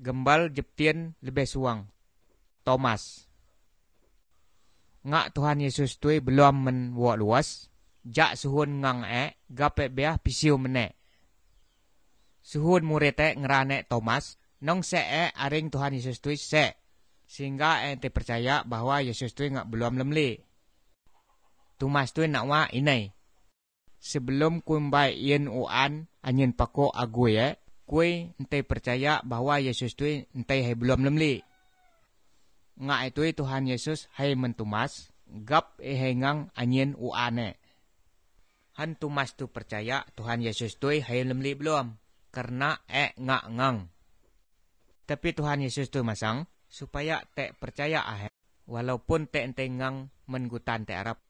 gembal jeptien lebih suang. Thomas. Ngak Tuhan Yesus tu belum menwak luas, jak suhun ngang gape biah pisiu menek. Suhun murid ngerane Thomas, nong se aring Tuhan Yesus tu se, sehingga ente percaya bahwa Yesus tu ngak belum lemli. Thomas tu nak wa inai. Sebelum kumbai ien uan anyen pako agui kue ente percaya bahwa Yesus tu ente hai belum lemli. Ngak itu Tuhan Yesus hai mentumas, gap hengang anyen uane. Han Tumas tu percaya Tuhan Yesus tu hai lemli belum, karena ngak ngang. Tapi Tuhan Yesus tu masang, supaya te percaya walaupun te ente ngang menggutan te Arab.